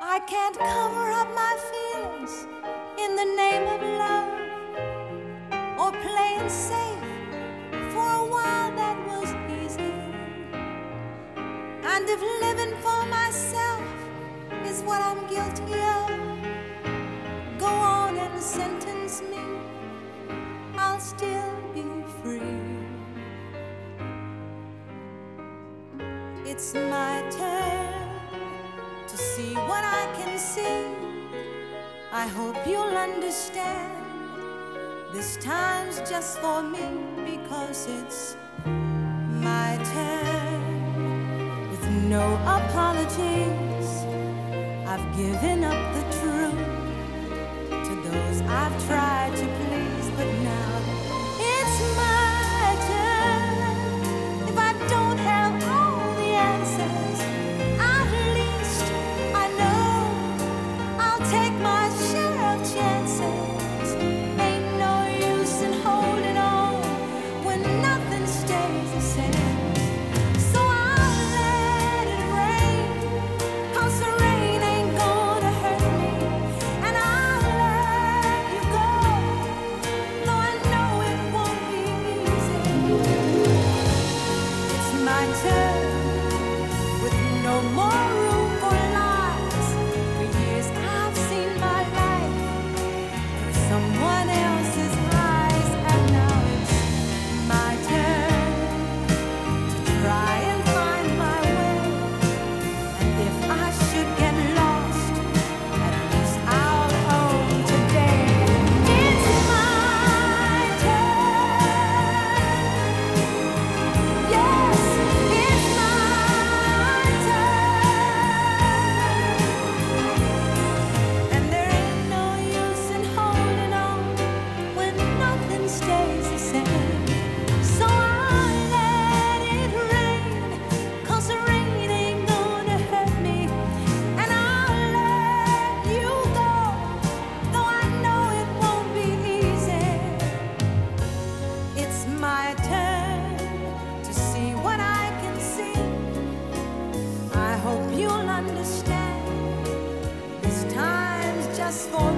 I can't cover up my feelings in the name of love, or playing safe. For a while that was easy, and if living for myself is what I'm guilty of, go on and sentence me, I'll still be free. It's my turn to see what I can see. I hope you'll understand. This time's just for me, because it's my turn. With no apologies, I've given up the truth to those I've tried to please, but now it's my turn. If I don't have all the answers, at least I know I'll take my share of chances. Ain't no use in holding on when nothing stays the same. So I'll let it rain, 'cause the rain ain't gonna hurt me. And I'll let you go, though I know it won't be easy. It's my turn, with no more room for lies. For years I've seen my life through someone else's eyes, and now it's my turn to try and find my way. And if I should get lost, at least I'll own today. It's my turn. Yes, it's my turn. And there ain't no use in holding on when nothing stays the same. So I'll let it rain, 'cause the rain ain't gonna hurt me. And I'll let you go, though I know it won't be easy. It's my turn to see what I can see. I hope you'll understand. This time's just for